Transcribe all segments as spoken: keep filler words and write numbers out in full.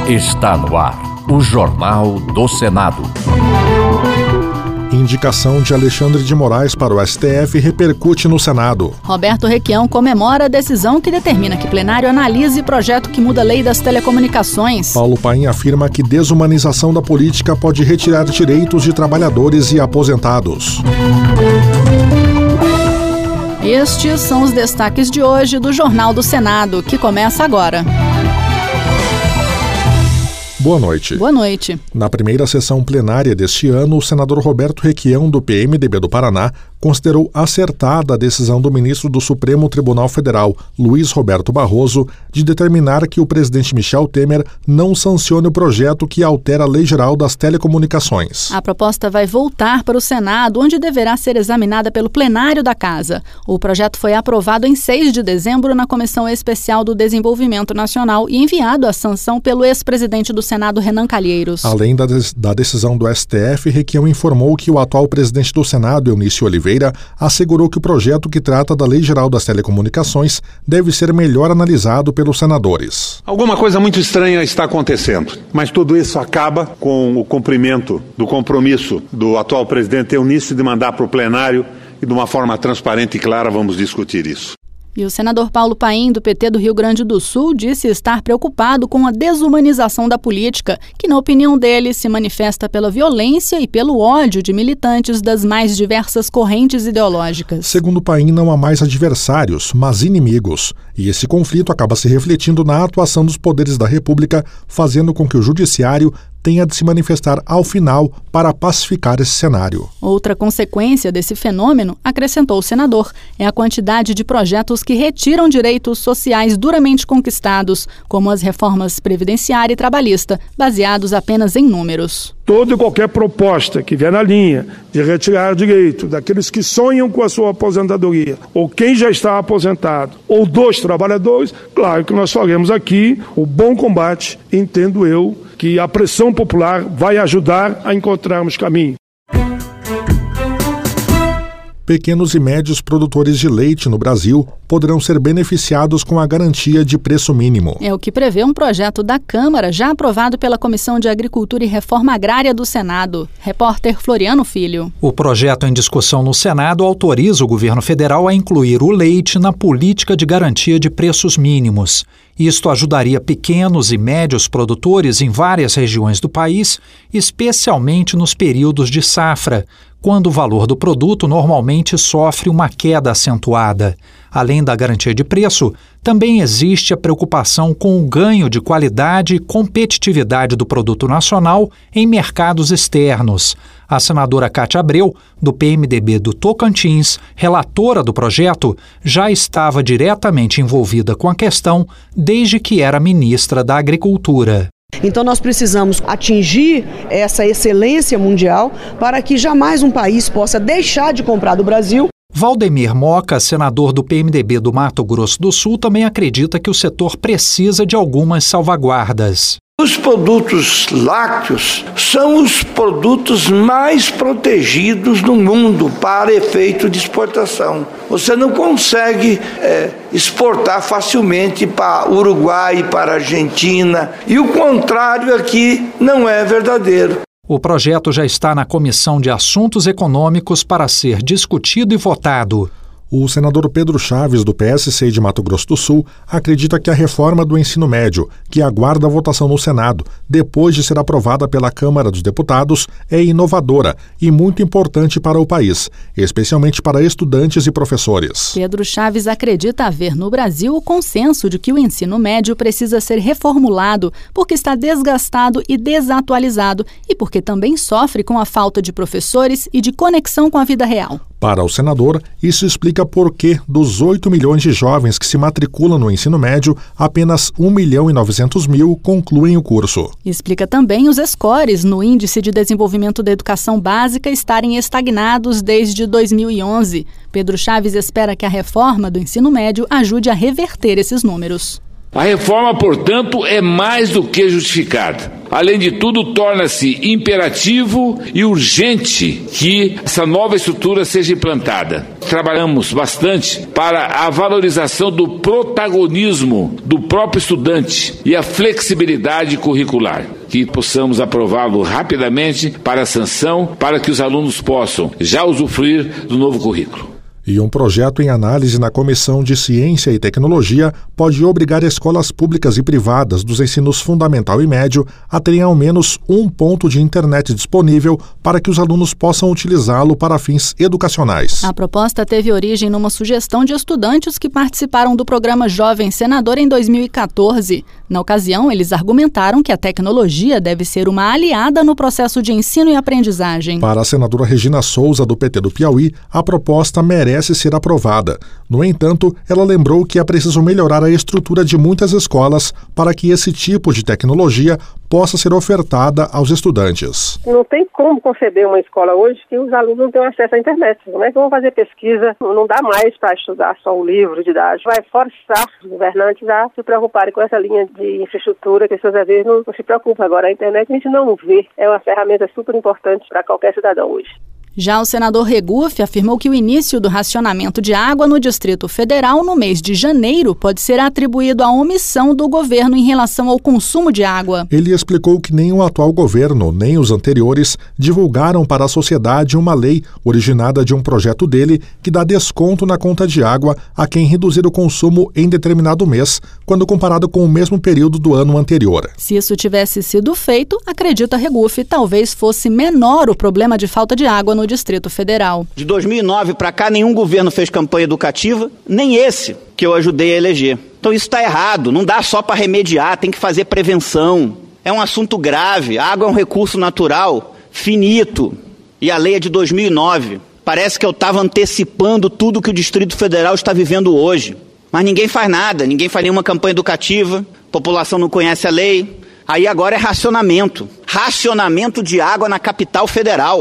Está no ar o Jornal do Senado. Indicação de Alexandre de Moraes para o S T F repercute no Senado. Roberto Requião comemora a decisão que determina que plenário analise projeto que muda a lei das telecomunicações. Paulo Paim afirma que desumanização da política pode retirar direitos de trabalhadores e aposentados. Estes são os destaques de hoje do Jornal do Senado, que começa agora. Boa noite. Boa noite. Na primeira sessão plenária deste ano, o senador Roberto Requião, do P M D B do Paraná, considerou acertada a decisão do ministro do Supremo Tribunal Federal, Luiz Roberto Barroso, de determinar que o presidente Michel Temer não sancione o projeto que altera a Lei Geral das Telecomunicações. A proposta vai voltar para o Senado, onde deverá ser examinada pelo plenário da Casa. O projeto foi aprovado em seis de dezembro na Comissão Especial do Desenvolvimento Nacional e enviado à sanção pelo ex-presidente do Senado, Renan Calheiros. Além da, des- da decisão do S T F, Requião informou que o atual presidente do Senado, Eunício Oliveira, assegurou que o projeto que trata da Lei Geral das Telecomunicações deve ser melhor analisado pelos senadores. Alguma coisa muito estranha está acontecendo, mas tudo isso acaba com o cumprimento do compromisso do atual presidente Eunício de mandar para o plenário e de uma forma transparente e clara vamos discutir isso. E o senador Paulo Paim, do P T do Rio Grande do Sul, disse estar preocupado com a desumanização da política, que, na opinião dele, se manifesta pela violência e pelo ódio de militantes das mais diversas correntes ideológicas. Segundo Paim, não há mais adversários, mas inimigos. E esse conflito acaba se refletindo na atuação dos poderes da República, fazendo com que o Judiciário tenha de se manifestar ao final para pacificar esse cenário. Outra consequência desse fenômeno, acrescentou o senador, é a quantidade de projetos que retiram direitos sociais duramente conquistados, como as reformas previdenciária e trabalhista, baseados apenas em números. Toda e qualquer proposta que vier na linha de retirar direito daqueles que sonham com a sua aposentadoria, ou quem já está aposentado, ou dos trabalhadores, claro que nós faremos aqui o bom combate, entendo eu, que a pressão popular vai ajudar a encontrarmos caminho. Pequenos e médios produtores de leite no Brasil poderão ser beneficiados com a garantia de preço mínimo. É o que prevê um projeto da Câmara, já aprovado pela Comissão de Agricultura e Reforma Agrária do Senado. Repórter Floriano Filho. O projeto em discussão no Senado autoriza o governo federal a incluir o leite na política de garantia de preços mínimos. Isto ajudaria pequenos e médios produtores em várias regiões do país, especialmente nos períodos de safra, quando o valor do produto normalmente sofre uma queda acentuada. Além da garantia de preço, também existe a preocupação com o ganho de qualidade e competitividade do produto nacional em mercados externos. A senadora Cátia Abreu, do P M D B do Tocantins, relatora do projeto, já estava diretamente envolvida com a questão desde que era ministra da Agricultura. Então nós precisamos atingir essa excelência mundial para que jamais um país possa deixar de comprar do Brasil. Valdemir Moca, senador do P M D B do Mato Grosso do Sul, também acredita que o setor precisa de algumas salvaguardas. Os produtos lácteos são os produtos mais protegidos no mundo para efeito de exportação. Você não consegue é, exportar facilmente para o Uruguai, para a Argentina, e o contrário aqui não é verdadeiro. O projeto já está na Comissão de Assuntos Econômicos para ser discutido e votado. O senador Pedro Chaves, do P S C de Mato Grosso do Sul, acredita que a reforma do ensino médio, que aguarda a votação no Senado, depois de ser aprovada pela Câmara dos Deputados, é inovadora e muito importante para o país, especialmente para estudantes e professores. Pedro Chaves acredita haver no Brasil o consenso de que o ensino médio precisa ser reformulado porque está desgastado e desatualizado e porque também sofre com a falta de professores e de conexão com a vida real. Para o senador, isso explica por que, dos oito milhões de jovens que se matriculam no ensino médio, apenas um milhão e novecentos mil concluem o curso. Explica também os scores no Índice de Desenvolvimento da Educação Básica estarem estagnados desde dois mil e onze. Pedro Chaves espera que a reforma do ensino médio ajude a reverter esses números. A reforma, portanto, é mais do que justificada. Além de tudo, torna-se imperativo e urgente que essa nova estrutura seja implantada. Trabalhamos bastante para a valorização do protagonismo do próprio estudante e a flexibilidade curricular. Que possamos aprová-lo rapidamente para a sanção, para que os alunos possam já usufruir do novo currículo. E um projeto em análise na Comissão de Ciência e Tecnologia pode obrigar escolas públicas e privadas dos ensinos fundamental e médio a terem ao menos um ponto de internet disponível para que os alunos possam utilizá-lo para fins educacionais. A proposta teve origem numa sugestão de estudantes que participaram do programa Jovem Senador em dois mil e quatorze. Na ocasião, eles argumentaram que a tecnologia deve ser uma aliada no processo de ensino e aprendizagem. Para a senadora Regina Souza, do P T do Piauí, a proposta merece ser aprovada. No entanto, ela lembrou que é preciso melhorar a estrutura de muitas escolas para que esse tipo de tecnologia possa ser ofertada aos estudantes. Não tem como conceber uma escola hoje que os alunos não tenham acesso à internet. Como é que vão fazer pesquisa? Não dá mais para estudar só o livro didático. Vai forçar os governantes a se preocuparem com essa linha de infraestrutura que as pessoas às vezes não, não se preocupam. Agora, a internet a gente não vê. É uma ferramenta super importante para qualquer cidadão hoje. Já o senador Regufe afirmou que o início do racionamento de água no Distrito Federal no mês de janeiro pode ser atribuído à omissão do governo em relação ao consumo de água. Ele explicou que nem o atual governo, nem os anteriores, divulgaram para a sociedade uma lei originada de um projeto dele que dá desconto na conta de água a quem reduzir o consumo em determinado mês, quando comparado com o mesmo período do ano anterior. Se isso tivesse sido feito, acredita Regufe, talvez fosse menor o problema de falta de água no Distrito Federal. De dois mil e nove para cá, nenhum governo fez campanha educativa, nem esse que eu ajudei a eleger. Então isso está errado, não dá só para remediar, tem que fazer prevenção. É um assunto grave, a água é um recurso natural, finito, e a lei é de dois mil e nove. Parece que eu estava antecipando tudo que o Distrito Federal está vivendo hoje. Mas ninguém faz nada, ninguém faz nenhuma campanha educativa, a população não conhece a lei. Aí agora é racionamento, racionamento de água na capital federal.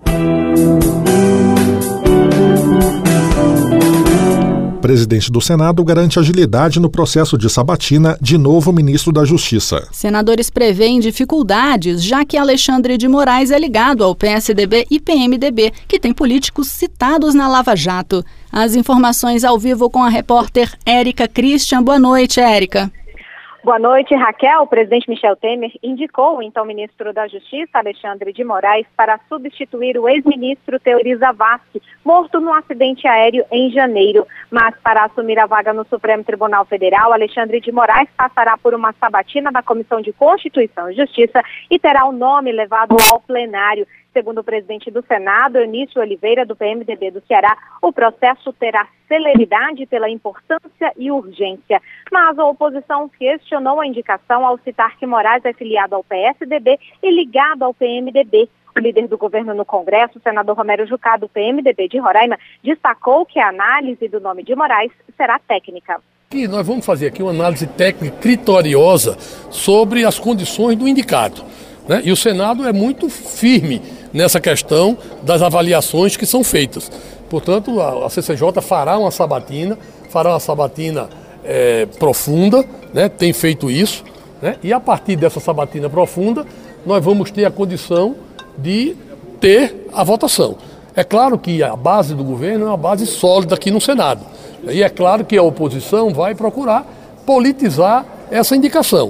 O presidente do Senado garante agilidade no processo de sabatina de novo ministro da Justiça. Senadores prevêem dificuldades, já que Alexandre de Moraes é ligado ao P S D B e P M D B, que tem políticos citados na Lava Jato. As informações ao vivo com a repórter Érica Christian. Boa noite, Érica. Boa noite, Raquel. O presidente Michel Temer indicou o então ministro da Justiça, Alexandre de Moraes, para substituir o ex-ministro Teori Zavascki, morto num acidente aéreo em janeiro. Mas para assumir a vaga no Supremo Tribunal Federal, Alexandre de Moraes passará por uma sabatina da Comissão de Constituição e Justiça e terá o nome levado ao plenário. Segundo o presidente do Senado, Eunício Oliveira, do P M D B do Ceará, o processo terá celeridade pela importância e urgência. Mas a oposição questionou a indicação ao citar que Moraes é filiado ao P S D B e ligado ao P M D B. O líder do governo no Congresso, o senador Romero Jucá, do P M D B de Roraima, destacou que a análise do nome de Moraes será técnica. E nós vamos fazer aqui uma análise técnica criteriosa sobre as condições do indicado, né? E o Senado é muito firme nessa questão das avaliações que são feitas. Portanto, a, a C C J fará uma sabatina, fará uma sabatina é, profunda, né? Tem feito isso, né? E a partir dessa sabatina profunda, nós vamos ter a condição de ter a votação. É claro que a base do governo é uma base sólida aqui no Senado. E é claro que a oposição vai procurar politizar essa indicação.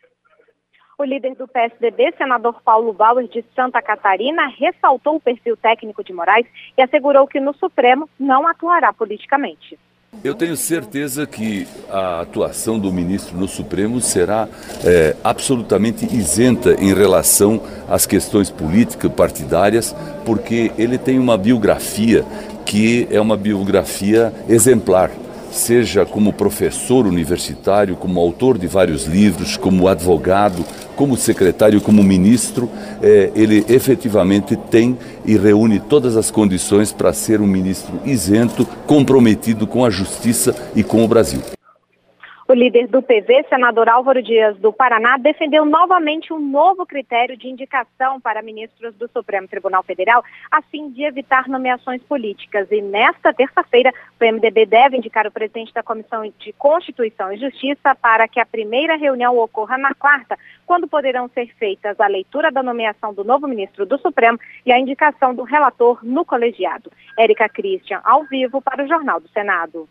O líder do P S D B, senador Paulo Bauer, de Santa Catarina, ressaltou o perfil técnico de Moraes e assegurou que no Supremo não atuará politicamente. Eu tenho certeza que a atuação do ministro no Supremo será é, absolutamente isenta em relação às questões políticas, partidárias, porque ele tem uma biografia que é uma biografia exemplar. Seja como professor universitário, como autor de vários livros, como advogado, como secretário, como ministro, eh, ele efetivamente tem e reúne todas as condições para ser um ministro isento, comprometido com a justiça e com o Brasil. O líder do P V, senador Álvaro Dias, do Paraná, defendeu novamente um novo critério de indicação para ministros do Supremo Tribunal Federal, a fim de evitar nomeações políticas. E nesta terça-feira, o P M D B deve indicar o presidente da Comissão de Constituição e Justiça para que a primeira reunião ocorra na quarta, quando poderão ser feitas a leitura da nomeação do novo ministro do Supremo e a indicação do relator no colegiado. Érica Christian, ao vivo para o Jornal do Senado.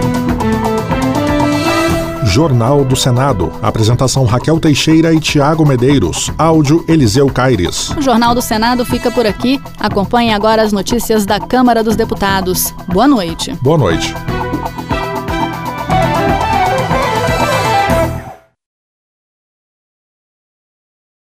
Jornal do Senado. Apresentação Raquel Teixeira e Tiago Medeiros. Áudio Eliseu Caires. O Jornal do Senado fica por aqui. Acompanhe agora as notícias da Câmara dos Deputados. Boa noite. Boa noite.